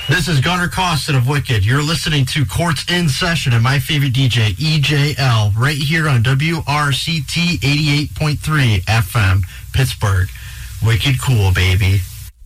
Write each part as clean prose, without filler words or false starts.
This is Gunnar Costin of Wicked. You're listening to Courts in Session and my favorite DJ, EJL, right here on WRCT 88.3 FM, Pittsburgh. Wicked cool, baby.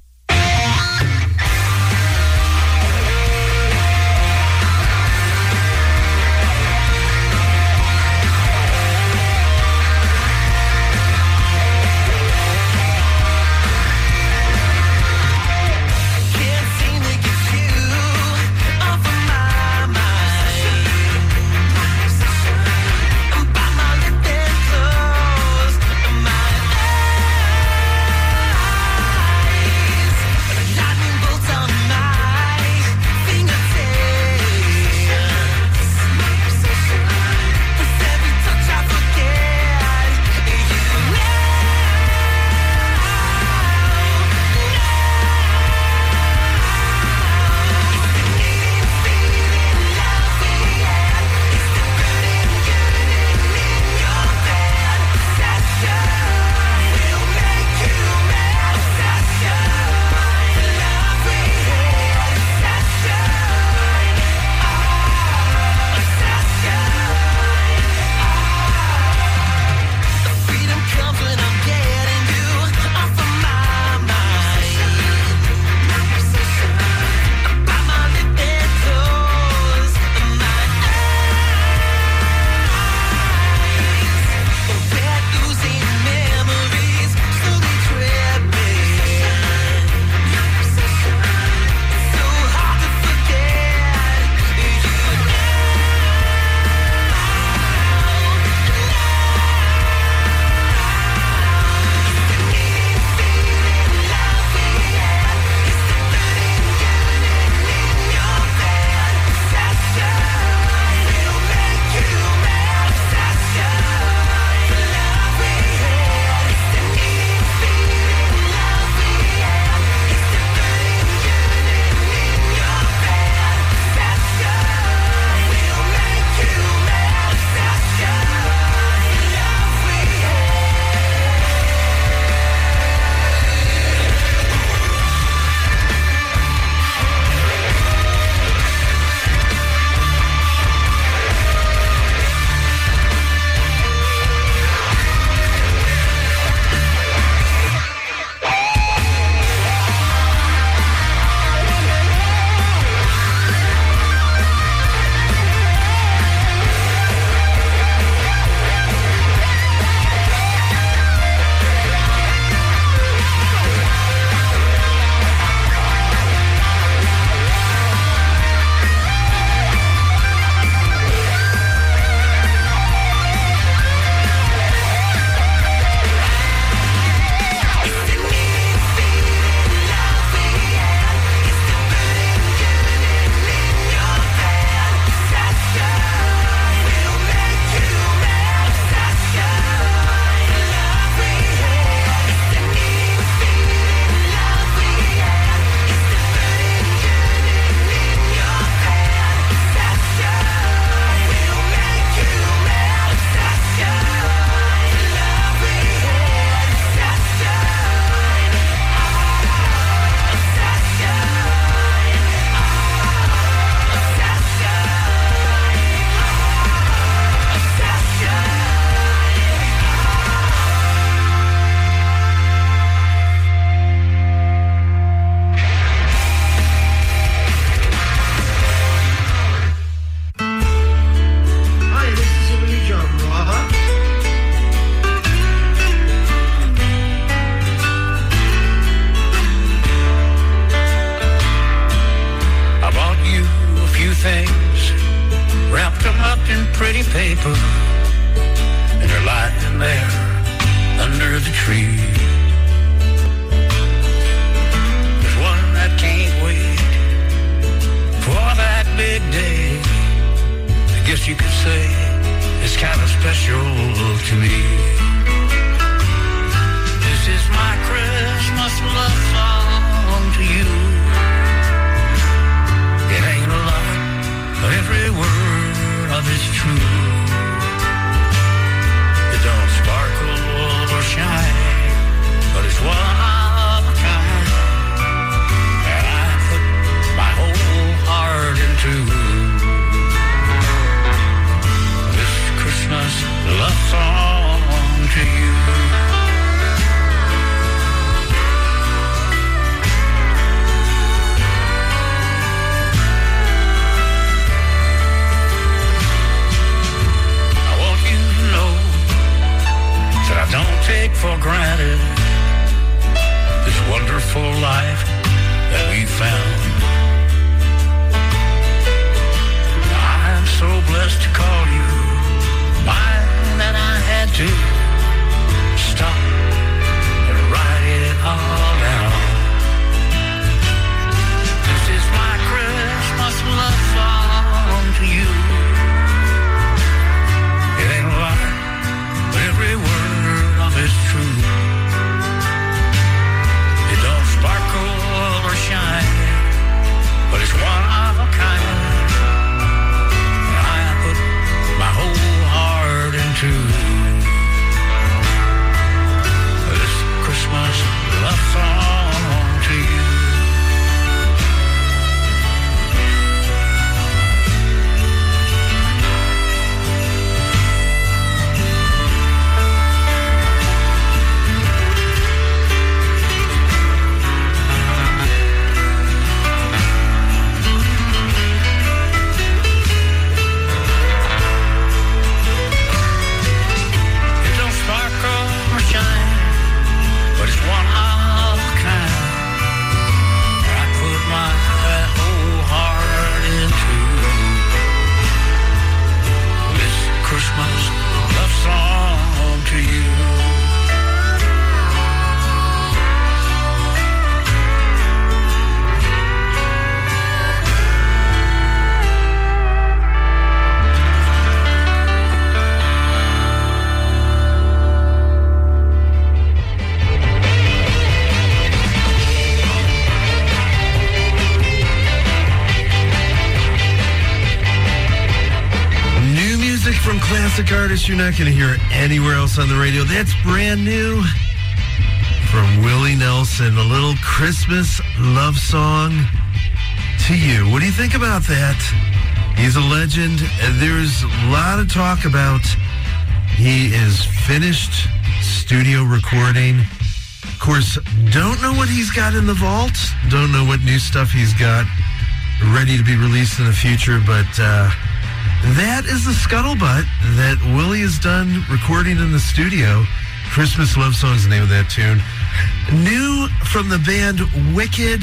paper, and you're lying there under the tree. There's one that can't wait for that big day. I guess you could say it's kind of special to me. This is my Christmas love song to you. It ain't a lot, but every word of it's true. It don't sparkle or shine, but it's one of a kind. And I put my whole wonderful life that we found. I'm so blessed to call you mine that I had to stop and write it all down. This is my Christmas love song to you. It ain't a lie, but every word of it's true. It don't sparkle or shine, but it's one of a kind. I put my whole heart into this Christmas love song to you. Classic artist you're not going to hear anywhere else on the radio. That's brand new from Willie Nelson, a little Christmas love song to you. What do you think about that? He's a legend. There's a lot of talk about he is finished studio recording. Of course, don't know what he's got in the vault. Don't know what new stuff he's got ready to be released in the future, but that is the scuttlebutt that Willie has done recording in the studio. Christmas Love Song is the name of that tune. New from the band Wicked.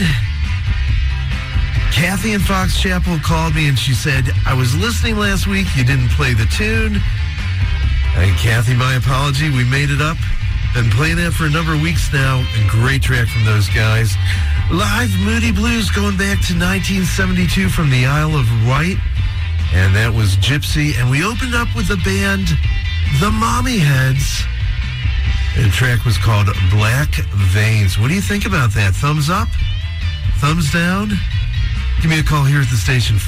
Kathy in Fox Chapel called me and she said, I was listening last week. You didn't play the tune. And Kathy, my apology. We made it up. Been playing that for a number of weeks now. A great track from those guys. Live Moody Blues going back to 1972 from the Isle of Wight. And that was Gypsy. And we opened up with the band The Mommy Heads. And the track was called Black Veins. What do you think about that? Thumbs up? Thumbs down? Give me a call here at the station,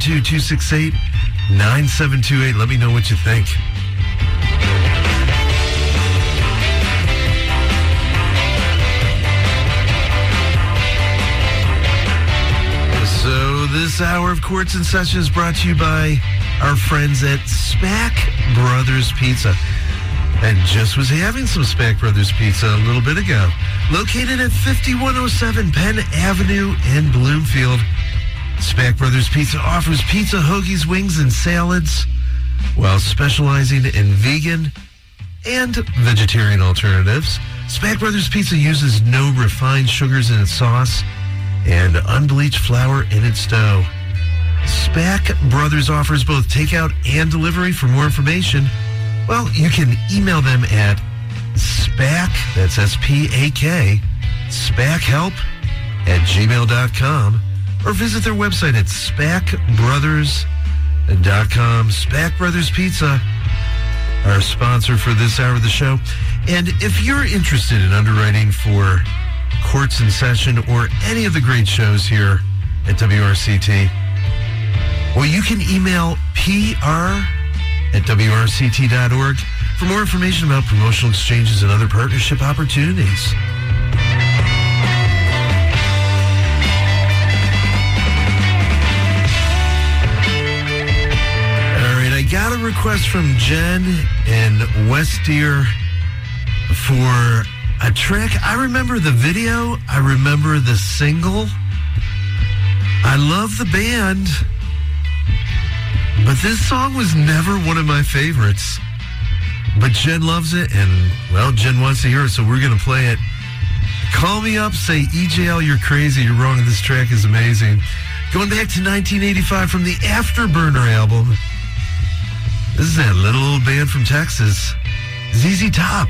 412-268-9728. Let me know what you think. So this hour of Courts and Sessions brought to you by our friends at Spack Brothers Pizza. And just was having some Spack Brothers Pizza a little bit ago. Located at 5107 Penn Avenue in Bloomfield. Spack Brothers Pizza offers pizza, hoagies, wings, and salads while specializing in vegan and vegetarian alternatives. Spack Brothers Pizza uses no refined sugars in its sauce and unbleached flour in its dough. Spack Brothers offers both takeout and delivery. For more information, well, you can email them at SPAK, that's S-P-A-K, SPAKHelp@gmail.com, or visit their website at SPAKBrothers.com. Spack Brothers Pizza, our sponsor for this hour of the show. And if you're interested in underwriting for Courts in Session or any of the great shows here at WRCT, well, you can email PR@WRCT.org for more information about promotional exchanges and other partnership opportunities. All right, I got a request from Jen in West Deer for a track. I remember the video. I remember the single. I love the band, but this song was never one of my favorites. But Jen loves it, and, well, Jen wants to hear it, so we're going to play it. Call me up, say, EJL, you're crazy, you're wrong, this track is amazing. Going back to 1985 from the Afterburner album. This is that little old band from Texas, ZZ Top.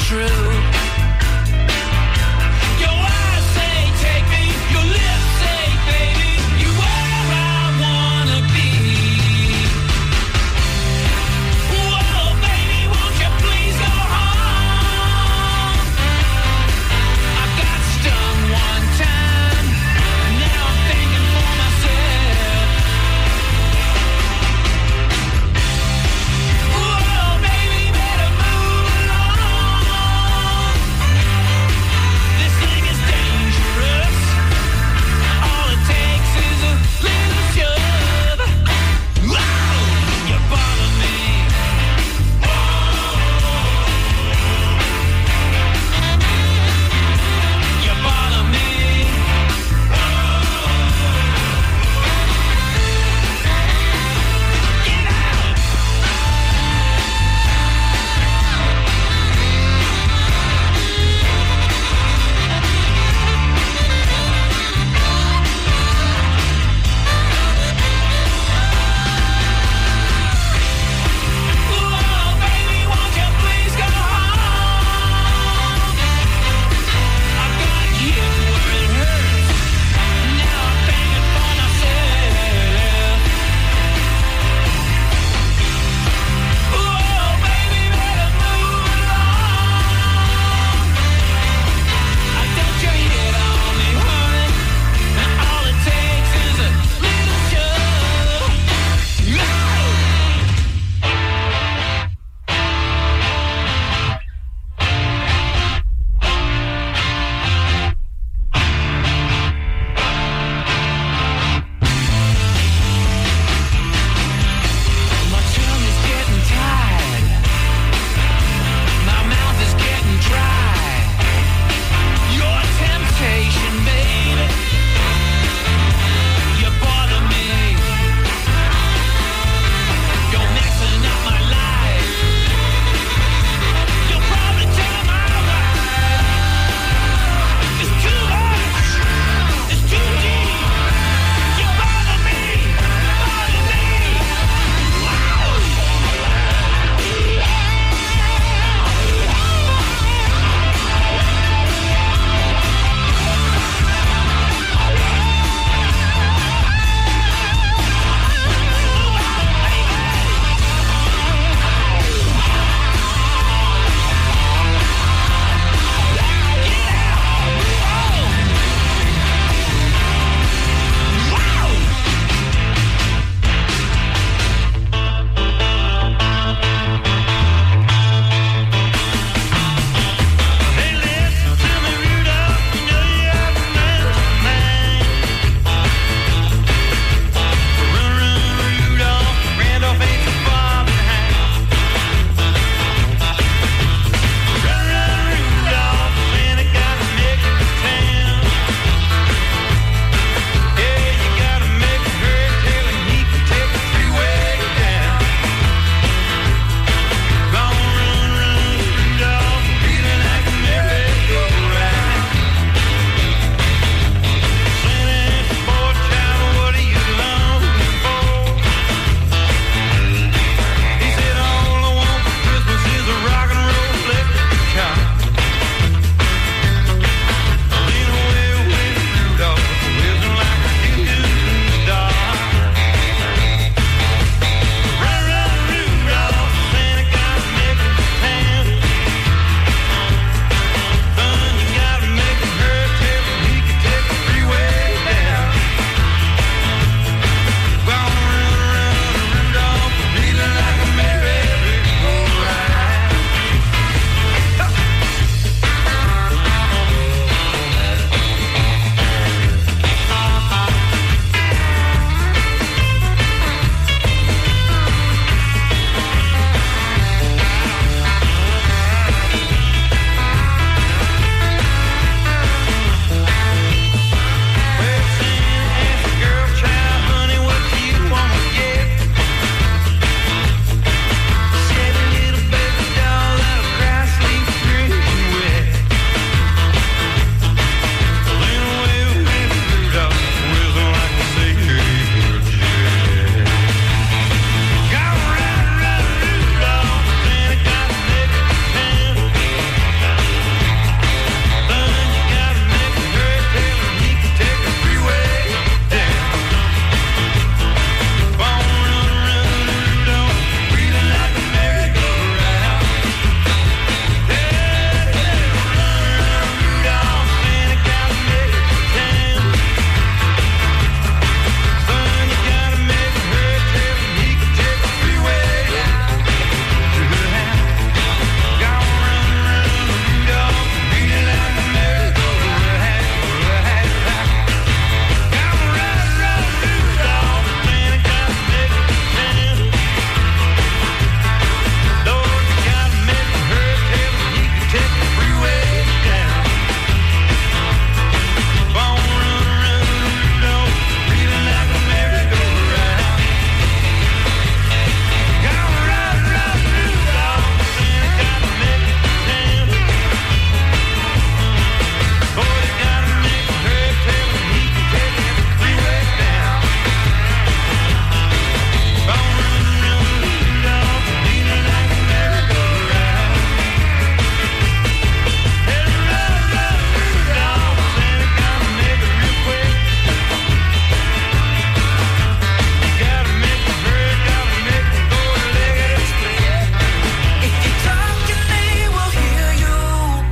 true. Your eyes say take me, your lips say baby, you where I wanna be. Whoa, baby, won't you please go home? I got stung one time, now I'm thinking for myself. Whoa, baby, better move along.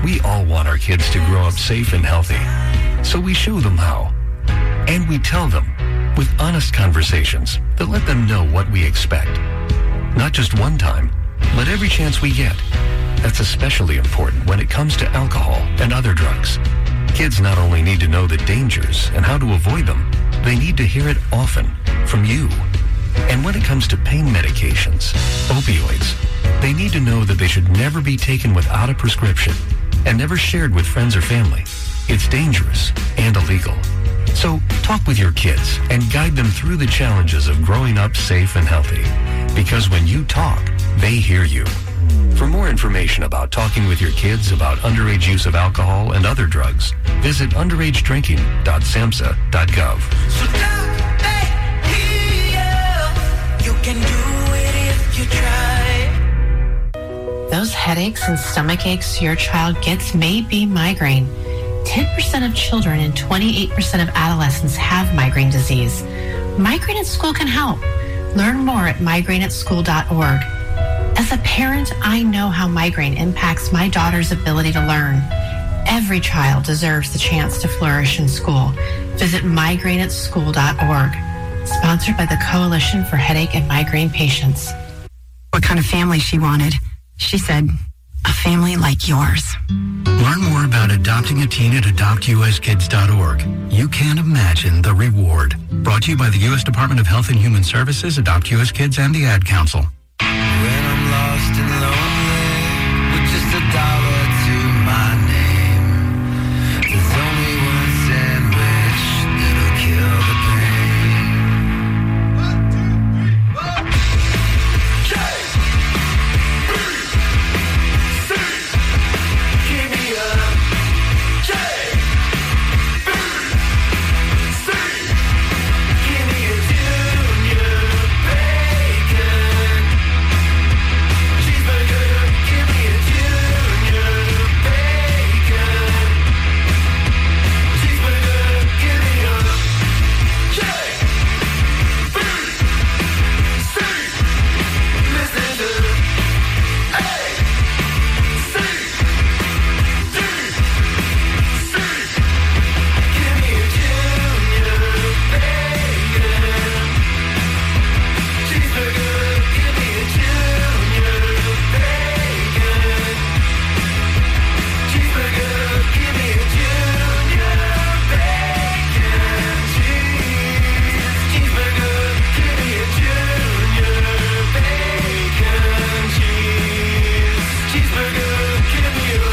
We all want our kids to grow up safe and healthy. So we show them how. And we tell them with honest conversations that let them know what we expect. Not just one time, but every chance we get. That's especially important when it comes to alcohol and other drugs. Kids not only need to know the dangers and how to avoid them, they need to hear it often from you. And when it comes to pain medications, opioids, they need to know that they should never be taken without a prescription and never shared with friends or family. It's dangerous and illegal. So talk with your kids and guide them through the challenges of growing up safe and healthy. Because when you talk, they hear you. For more information about talking with your kids about underage use of alcohol and other drugs, visit underagedrinking.samhsa.gov. So don't they hear you? You can do it if you try. Those headaches and stomach aches your child gets may be migraine. 10% of children and 28% of adolescents have migraine disease. Migraine at School can help. Learn more at migraineatschool.org. As a parent, I know how migraine impacts my daughter's ability to learn. Every child deserves the chance to flourish in school. Visit migraineatschool.org. Sponsored by the Coalition for Headache and Migraine Patients. What kind of family she wanted. She said, a family like yours. Learn more about adopting a teen at adoptuskids.org. You can't imagine the reward. Brought to you by the U.S. Department of Health and Human Services, Adopt U.S. Kids, and the Ad Council. When I'm lost and lonely, with just $1 to my name, there's only one sandwich that'll kill the pain. 1, 2, 3, 4. J, B, C. Give me a J, B, C. Give me a junior bacon. Cheeseburger, give me a junior bacon. Cheeseburger, give me a J, B, C. Listen to A, C, D, C. Give me a junior bacon. Cheeseburger, give me a junior bacon. Cheeseburger, give me a junior bacon. Cheeseburger, give me a junior bacon. Cheeseburger, give me a.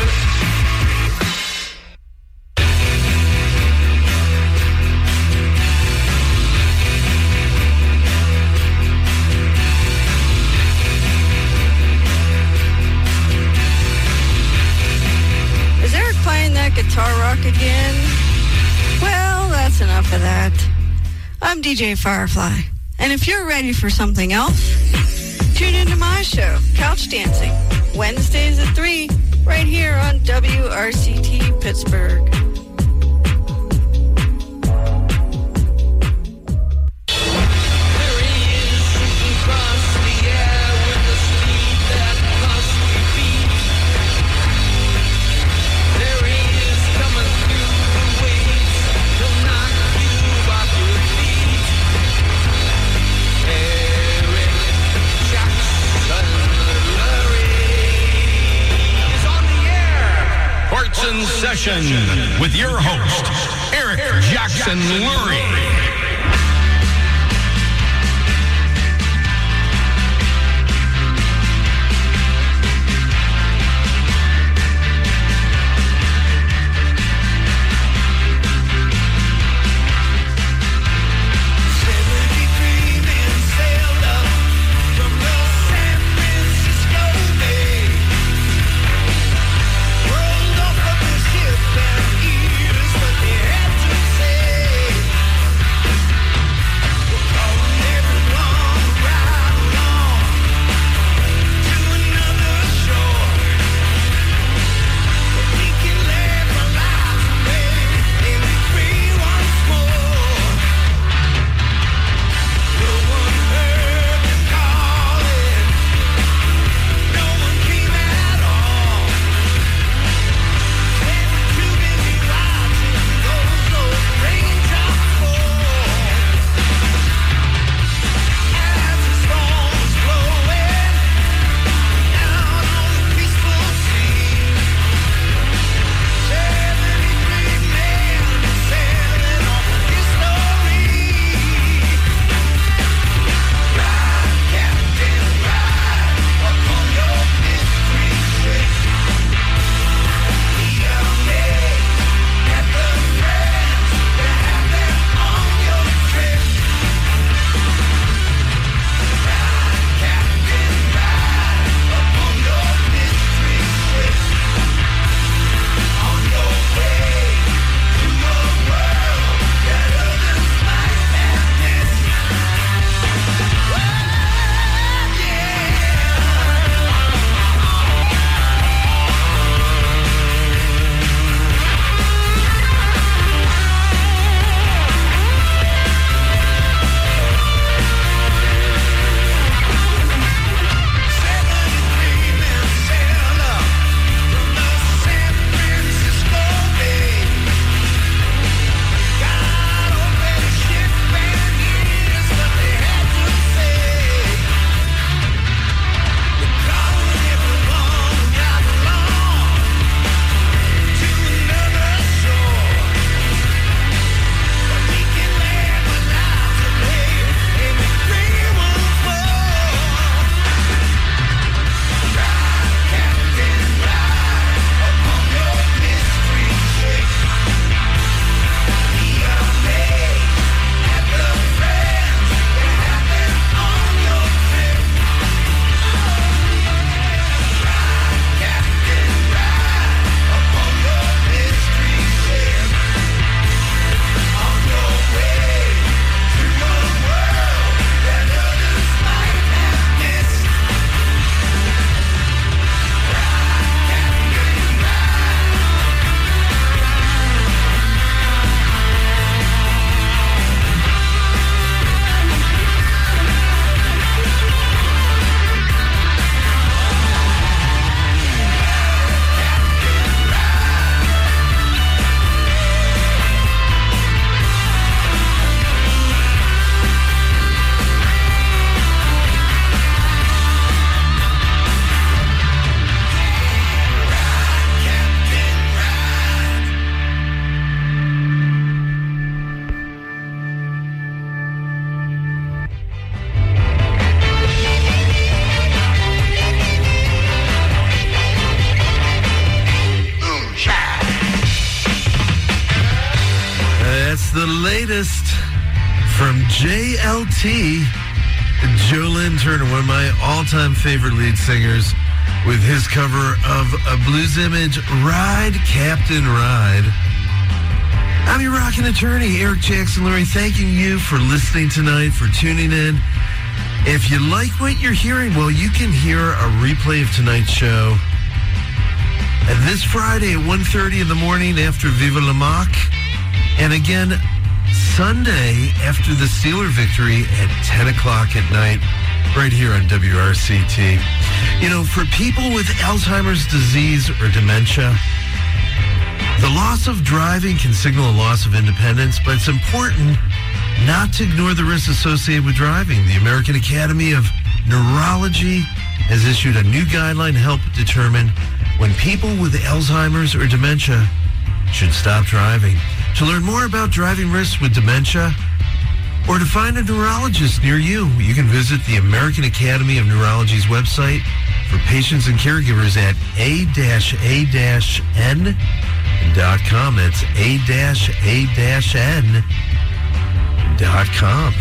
Is Eric playing that guitar rock again? Well, that's enough of that. I'm DJ Firefly, and if you're ready for something else, tune into my show, Couch Dancing, Wednesdays at 3, right here on WRCT Pittsburgh. In Session with your host, Eric Jackson Lurie. Rolled off of his hip and ears, but they had to say the latest from JLT, Joe Lynn Turner, one of my all-time favorite lead singers, with his cover of a Blues Image, Ride, Captain Ride. I'm your rockin' attorney, Eric Jackson Lurie, thanking you for listening tonight, for tuning in. If you like what you're hearing, well, you can hear a replay of tonight's show this Friday at 1:30 in the morning after Viva La Mock. And again, Sunday after the Steeler victory at 10 o'clock at night, right here on WRCT. You know, for people with Alzheimer's disease or dementia, the loss of driving can signal a loss of independence, but it's important not to ignore the risks associated with driving. The American Academy of Neurology has issued a new guideline to help determine when people with Alzheimer's or dementia should stop driving. To learn more about driving risks with dementia or to find a neurologist near you, you can visit the American Academy of Neurology's website for patients and caregivers at a-n.com. That's a-n.com.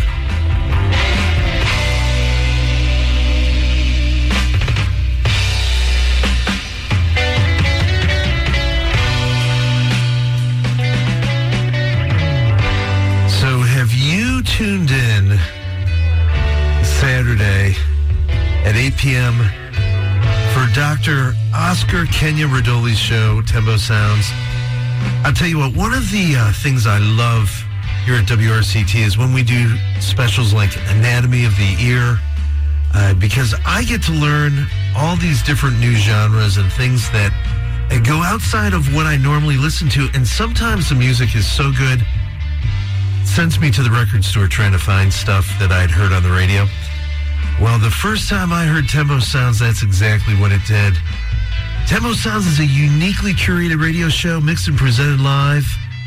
So have you tuned in Saturday at 8 p.m. for Dr. Oscar Kenya Rodoli's show, Tembo Sounds? I'll tell you what, one of the things I love here at WRCT is when we do specials like Anatomy of the Ear, because I get to learn all these different new genres and things that go outside of what I normally listen to, and sometimes the music is so good, it sends me to the record store trying to find stuff that I'd heard on the radio. Well, the first time I heard Tembo Sounds, that's exactly what it did. Tembo Sounds is a uniquely curated radio show mixed and presented live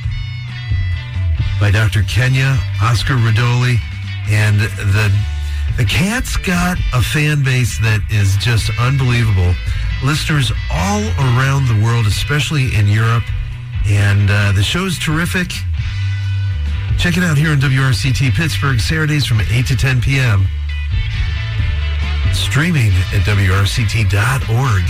by Dr. Kenya, Oscar Rodoli, and the cat's got a fan base that is just unbelievable. Listeners all around the world, especially in Europe, and the show is terrific. Check it out here on WRCT Pittsburgh, Saturdays from 8 to 10 p.m. Streaming at WRCT.org.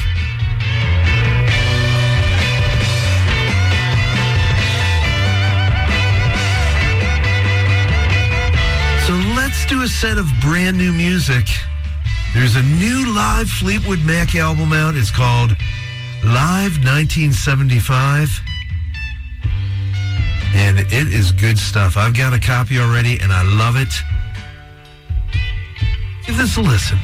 So let's do a set of brand new music. There's a new live Fleetwood Mac album out. It's called Live 1975. And it is good stuff. I've got a copy already, and I love it. Give this a listen.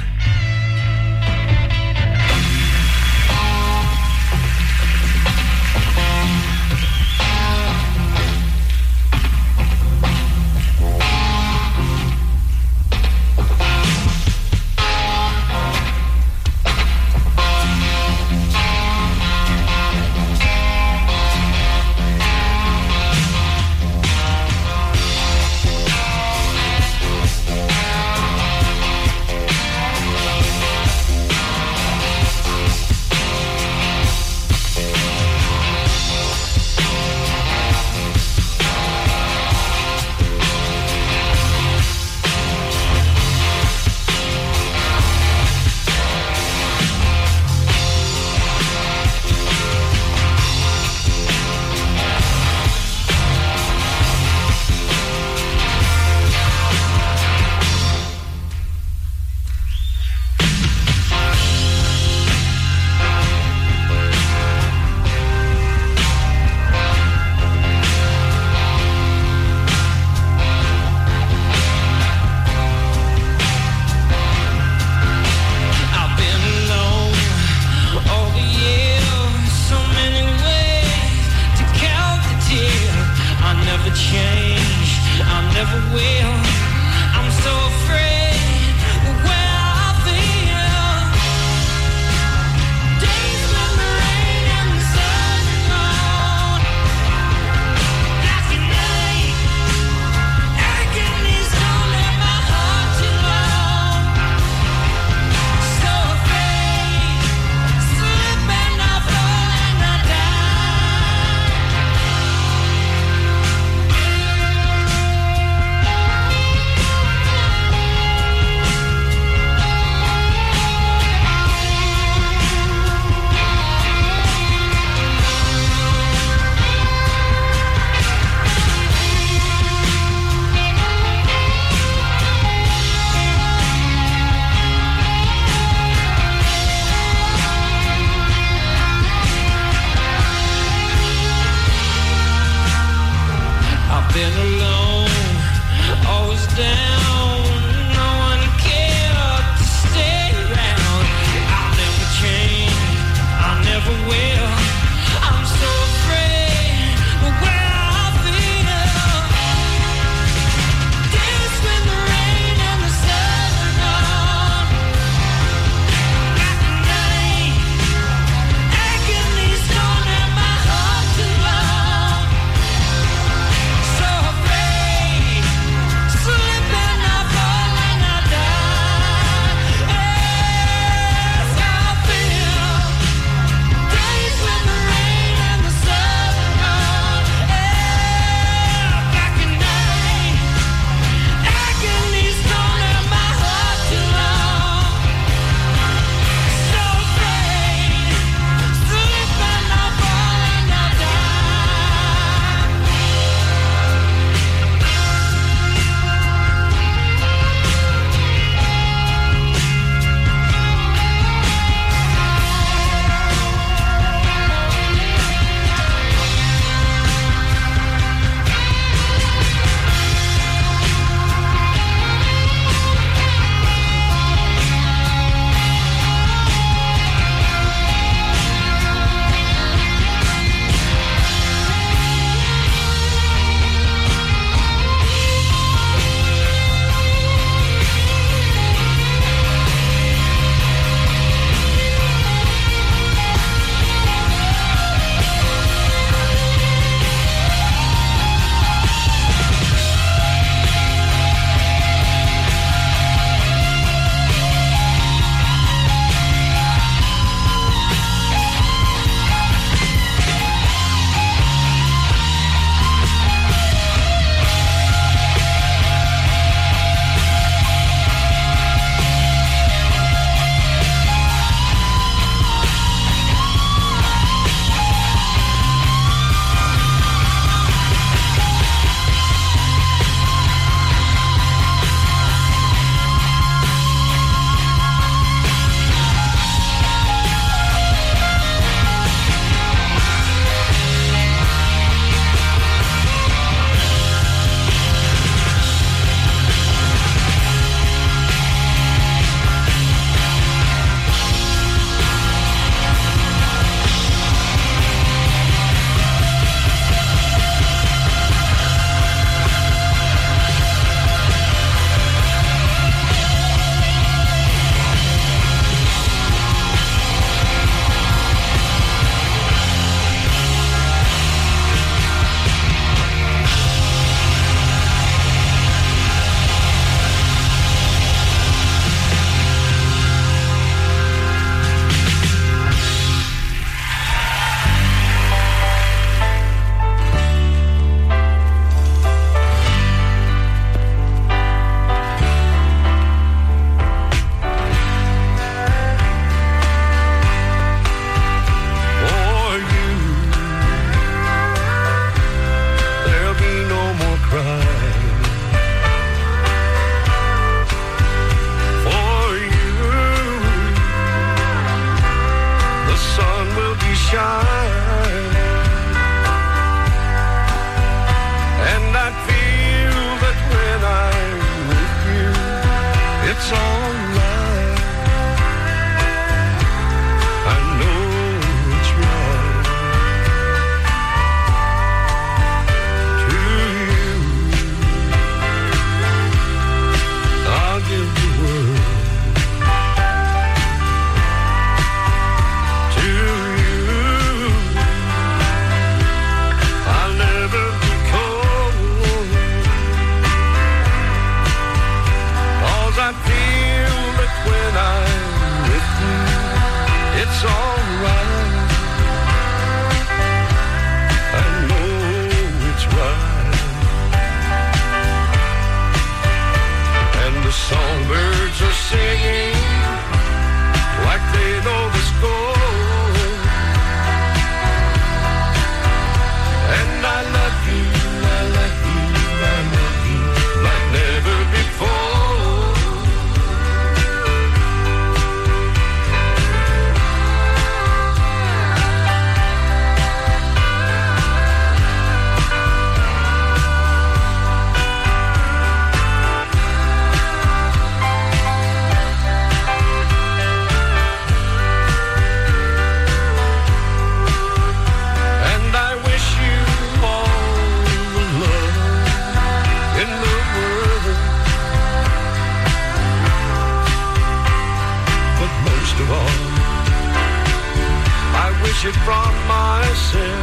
myself.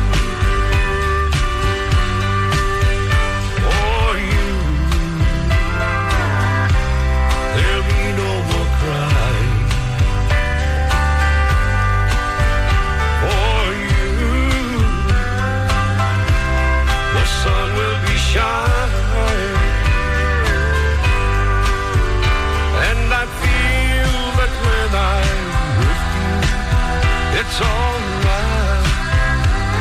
For you, there'll be no more crying. For you, the sun will be shining. And I feel that when I'm with you, it's alright.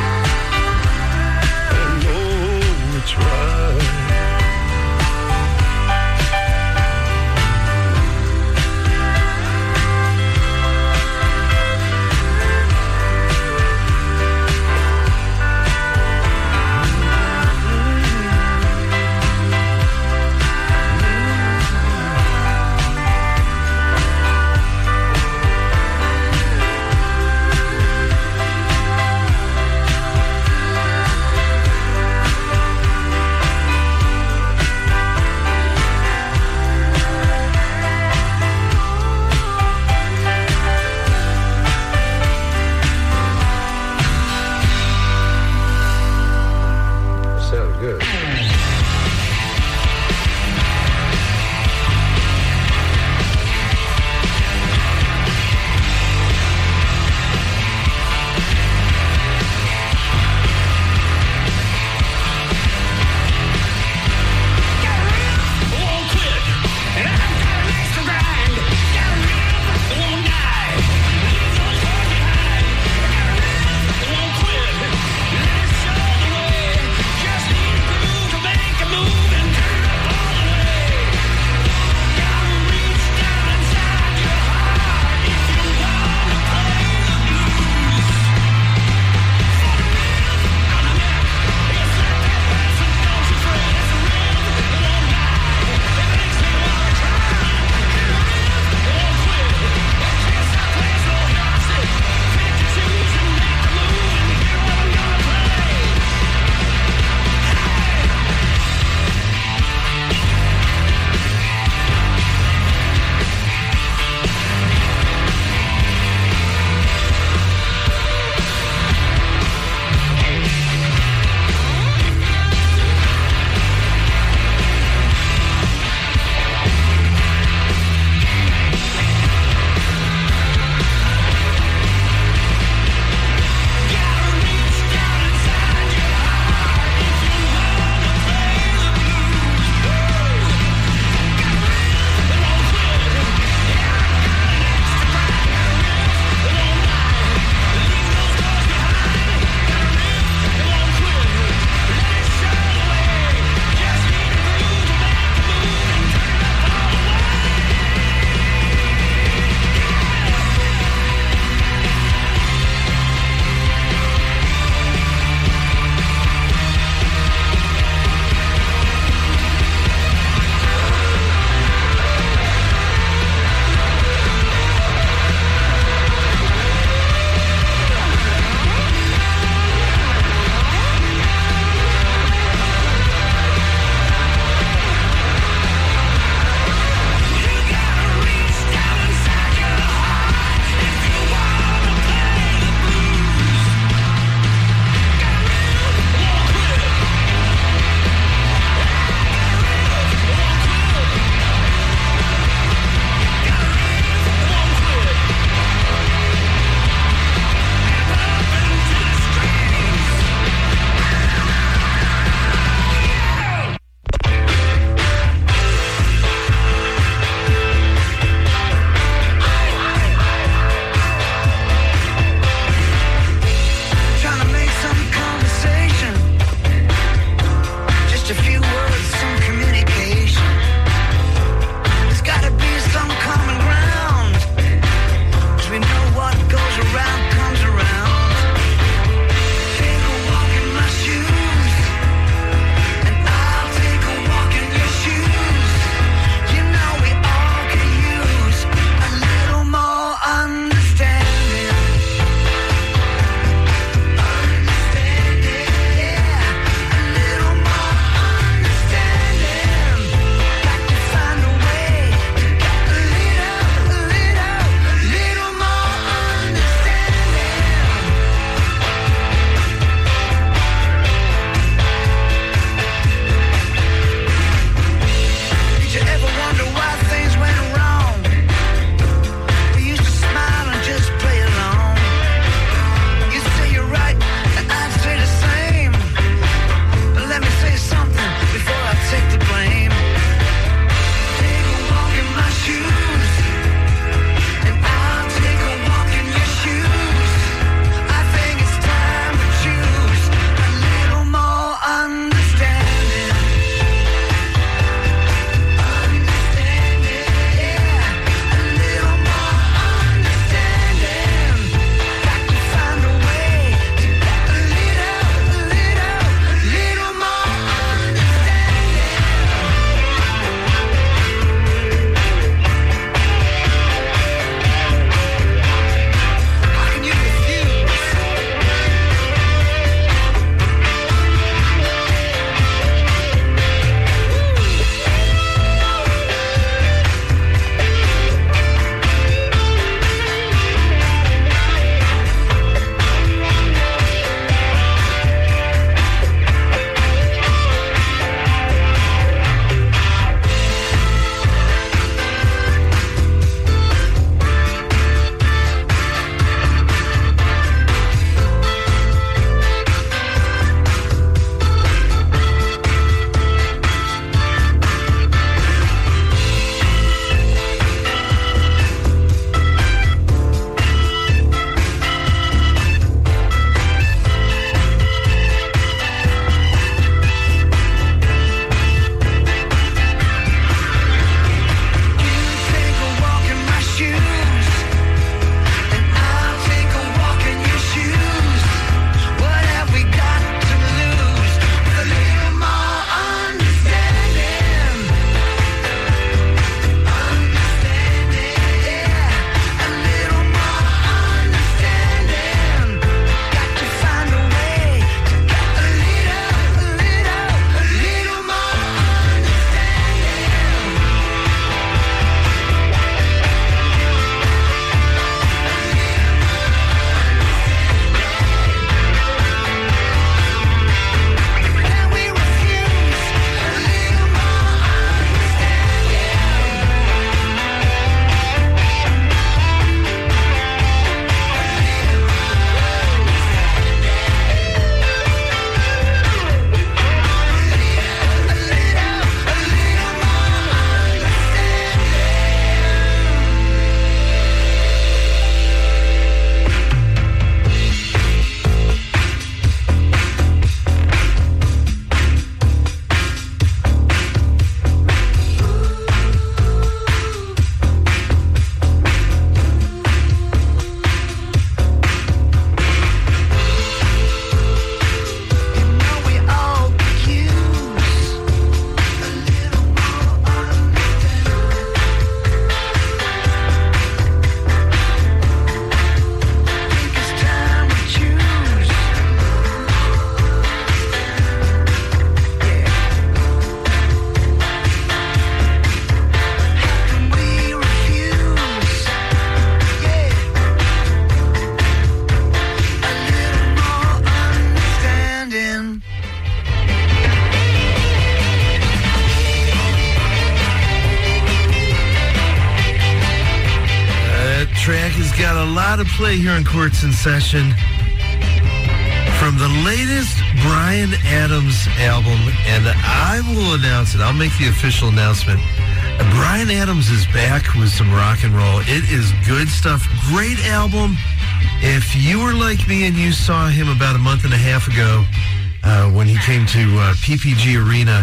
got a lot of play here on Courts in Session from the latest Bryan Adams album, and I will announce it. I'll make the official announcement. Bryan Adams is back with some rock and roll. It is good stuff. Great album. If you were like me and you saw him about a month and a half ago when he came to PPG Arena,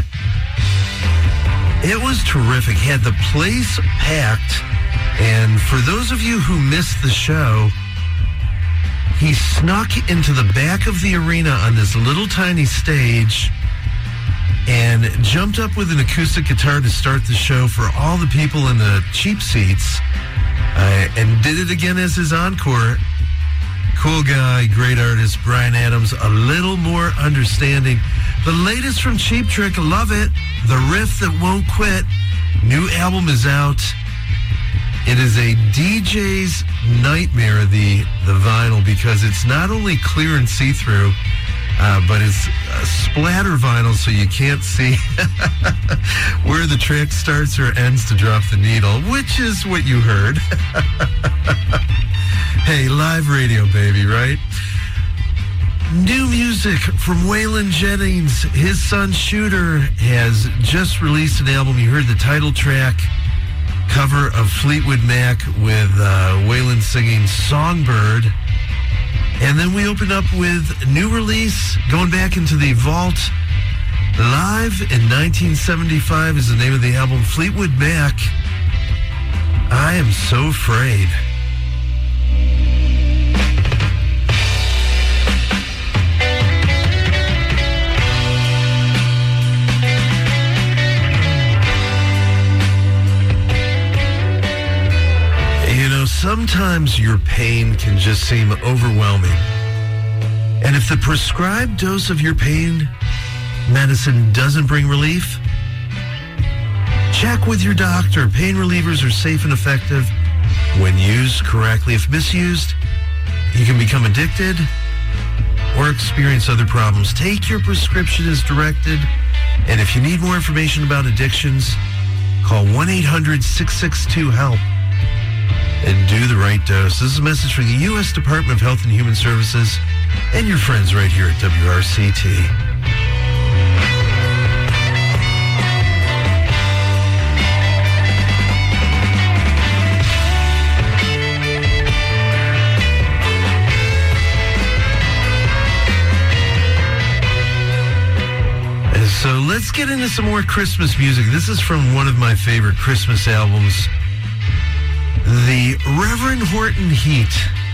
it was terrific. He had the place packed. And for those of you who missed the show, he snuck into the back of the arena on this little tiny stage and jumped up with an acoustic guitar to start the show for all the people in the cheap seats, and did it again as his encore. Cool guy, great artist, Bryan Adams, a little more understanding. The latest from Cheap Trick, love it. The Riff That Won't Quit. New album is out. It is a DJ's nightmare, the vinyl, because it's not only clear and see-through, but it's a splatter vinyl, so you can't see where the track starts or ends to drop the needle, which is what you heard. Hey, live radio, baby, right? New music from Waylon Jennings. His son, Shooter, has just released an album. You heard the title track, cover of Fleetwood Mac with Waylon singing Songbird. And then we opened up with new release, going back into the vault. Live in 1975 is the name of the album, Fleetwood Mac, I Am So Afraid. Sometimes your pain can just seem overwhelming. And if the prescribed dose of your pain medicine doesn't bring relief, check with your doctor. Pain relievers are safe and effective when used correctly. If misused, you can become addicted or experience other problems. Take your prescription as directed. And if you need more information about addictions, call 1-800-662-HELP. And do the right dose. This is a message from the U.S. Department of Health and Human Services and your friends right here at WRCT. And so let's get into some more Christmas music. This is from one of my favorite Christmas albums, the Reverend Horton Heat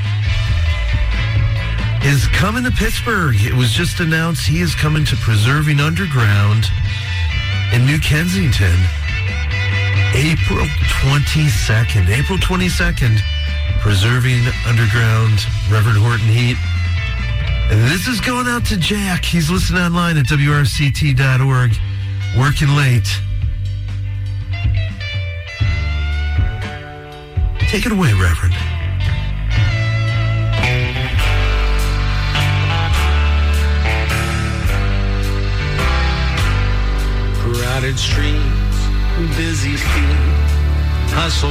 is coming to Pittsburgh. It was just announced he is coming to Preserving Underground in New Kensington April 22nd. April 22nd, Preserving Underground, Reverend Horton Heat. And this is going out to Jack. He's listening online at WRCT.org, working late. Take it away, Reverend. Crowded streets, busy feet, hustle